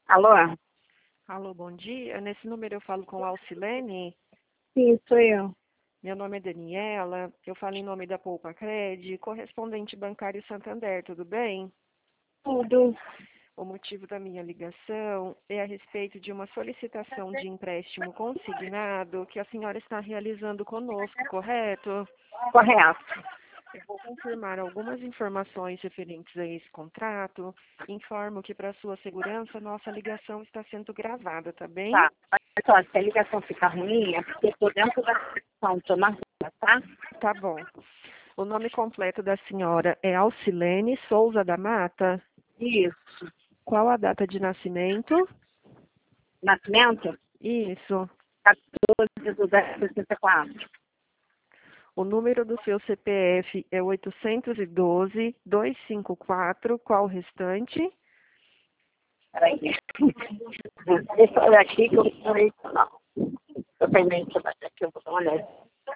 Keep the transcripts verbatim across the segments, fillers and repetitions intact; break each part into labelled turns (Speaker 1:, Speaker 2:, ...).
Speaker 1: Alô?
Speaker 2: Alô, bom dia. Nesse número eu falo com a Alcilene.
Speaker 1: Sim, sou eu.
Speaker 2: Meu nome é Daniela. Eu falo em nome da Poupa Cred, correspondente bancário Santander, tudo bem?
Speaker 1: Tudo.
Speaker 2: O motivo da minha ligação é a respeito de uma solicitação de empréstimo consignado que a senhora está realizando conosco, correto?
Speaker 1: Correto.
Speaker 2: Eu vou confirmar algumas informações referentes a esse contrato. Informo que, para sua segurança, nossa ligação está sendo gravada, tá bem?
Speaker 1: Tá. Olha só, se a ligação ficar ruim, é porque eu tô dentro da recepção, tô na rua, tá?
Speaker 2: Tá bom. O nome completo da senhora é Alcilene Souza da Mata.
Speaker 1: Isso.
Speaker 2: Qual a data de nascimento?
Speaker 1: Nascimento?
Speaker 2: Isso.
Speaker 1: quatorze de dez de sessenta e quatro.
Speaker 2: O número do seu C P F é oitocentos e doze, duzentos e cinquenta e quatro. Qual o restante?
Speaker 1: Peraí. Deixa eu olhar aqui que eu não sei não. Eu também deixa eu bater aqui, eu vou dar uma olhada.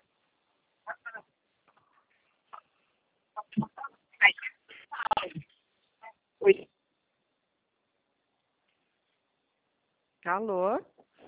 Speaker 1: Oi.
Speaker 2: Alô?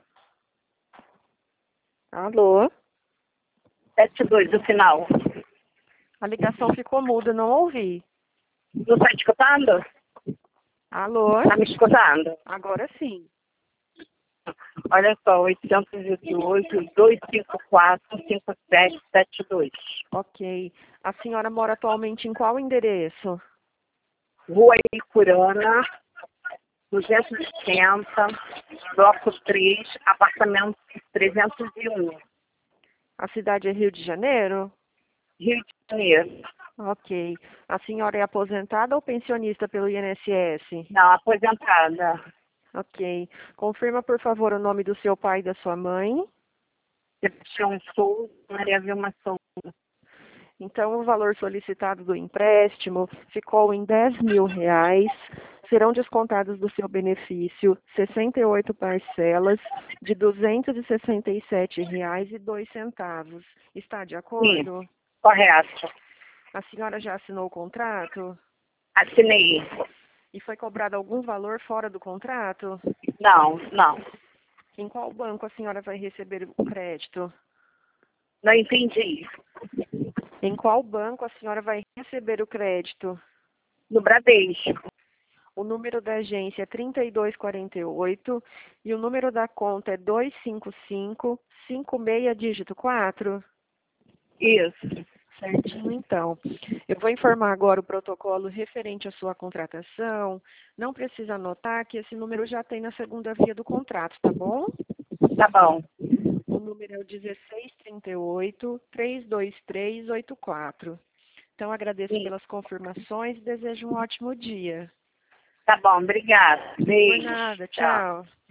Speaker 2: Alô?
Speaker 1: setenta e dois do final.
Speaker 2: A ligação ficou muda, não ouvi.
Speaker 1: Não tá escutando?
Speaker 2: Alô?
Speaker 1: Tá me escutando?
Speaker 2: Agora sim.
Speaker 1: Olha só, oitocentos e oito, duzentos e cinquenta e quatro, cinquenta e sete, setenta e dois.
Speaker 2: Ok. A senhora mora atualmente em qual endereço?
Speaker 1: Rua Icurana, duzentos e sessenta, bloco três, apartamento trezentos e um,
Speaker 2: A cidade é Rio de Janeiro?
Speaker 1: Rio de Janeiro.
Speaker 2: Ok. A senhora é aposentada ou pensionista pelo I N S S?
Speaker 1: Não, aposentada.
Speaker 2: Ok. Confirma, por favor, o nome do seu pai e da sua mãe.
Speaker 1: Sebastião Souza, Maria Vilma Souza.
Speaker 2: Então, o valor solicitado do empréstimo ficou em dez mil reais. Serão descontados do seu benefício sessenta e oito parcelas de duzentos e sessenta e sete reais e dois centavos. Está de
Speaker 1: Sim,
Speaker 2: acordo?
Speaker 1: correto.
Speaker 2: A senhora já assinou o contrato?
Speaker 1: Assinei.
Speaker 2: E foi cobrado algum valor fora do contrato?
Speaker 1: Não, não.
Speaker 2: Em qual banco a senhora vai receber o crédito?
Speaker 1: Não entendi.
Speaker 2: Em qual banco a senhora vai receber o crédito?
Speaker 1: No Bradesco.
Speaker 2: O número da agência é trinta e dois quarenta e oito e o número da conta é dois cinco cinco, cinco seis dígito quatro.
Speaker 1: Isso.
Speaker 2: Certinho, então. Eu vou informar agora o protocolo referente à sua contratação. Não precisa anotar que esse número já tem na segunda via do contrato, tá bom?
Speaker 1: Tá bom.
Speaker 2: O número é o dezesseis trinta e oito, trezentos e vinte e três, oitenta e quatro. Então, agradeço
Speaker 1: Sim.
Speaker 2: pelas confirmações e desejo um ótimo dia.
Speaker 1: Tá bom, obrigada.
Speaker 2: Por
Speaker 1: Beijo.
Speaker 2: nada,
Speaker 1: Tchau.
Speaker 2: tchau.